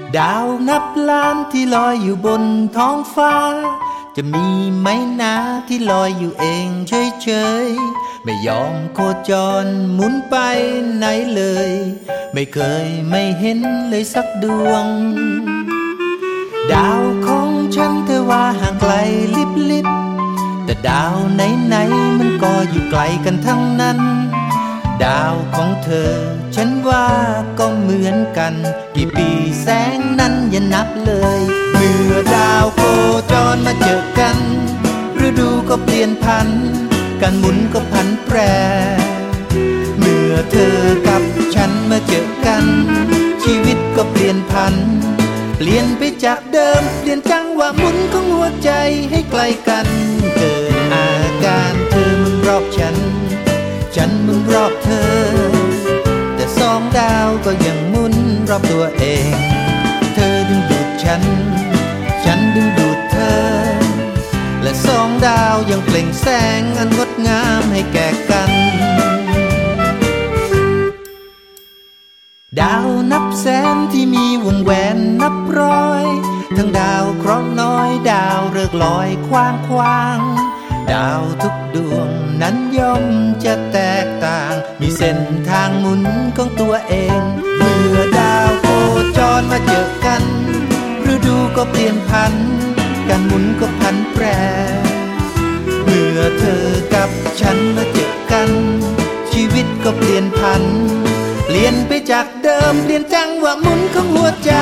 ดาวนับล้านที่ลอยอยู่บนท้องฟ้าจะมีไหมนะที่ลอยอยู่เองเฉยๆไม่ยอมโคจรหมุนไปไหนเลยไม่เคยไม่เห็นเลยสักดวงดาวของฉันเธอว่าห่างไกลลิบๆแต่ดาวไหนๆมันก็อยู่ไกลกันทั้งนั้นดาวของเธอฉันว่าก็เหมือนกันกี่ปีแสงนั้นอย่านับเลยเมื่อดาวโคจรมาเจอกันฤดูก็เปลี่ยนพันการหมุนก็พันแปรเมื่อเธอกับฉันมาเจอกันชีวิตก็เปลี่ยนพันเปลี่ยนไปจากเดิมเปลี่ยนจังหวะหมุนของหัวใจให้ใกล้กันเกิดอาการเธอมึงรอบฉันมึงรอบเธอแต่สองดาวก็ยังหมุนรอบตัวเองเธอดึงดูดฉันดึงดูดเธอและสองดาวยังเปล่งแสงอันงดงามให้แก่กันดาวนับแสนที่มีวงแหวนนับร้อยทั้งดาวเคราะห์น้อยดาวฤกษ์ลอยคว้างดาวทุกดวงนั้นย่อมจะแตกต่างมีเส้นทางหมุนของตัวเองเมื่อดาวโคจรมาเจอกันฤดูก็เปลี่ยนพันการหมุนก็พันแปรเมื่อเธอกับฉันมาเจอกันชีวิตก็เปลี่ยนพันเปลี่ยนไปจากเดิมเปลี่ยนจังหวะหมุนของหัวใจ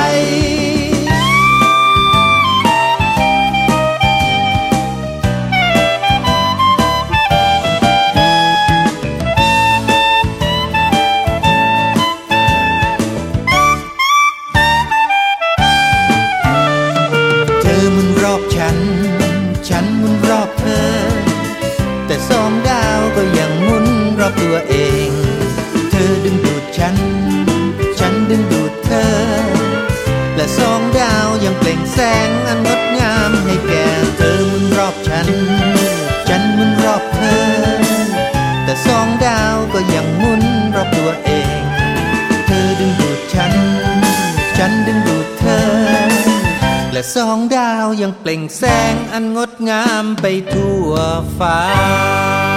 ฉันหมุนรอบเธอแต่สองดาวก็ยังหมุนรอบตัวเองเธอดึงดูดฉันดึงดูดเธอและสองดาวยังเปล่งแสงอันงดงามให้แก่เธอหมุนรอบฉันหมุนรอบเธอแต่สองดาวก็ยังหมุนรอบตัวเองเธอดึงดูดฉันดึงดูดเธอและสองดาวยังเปล่งแสงอันงดงามไปทั่วฟ้า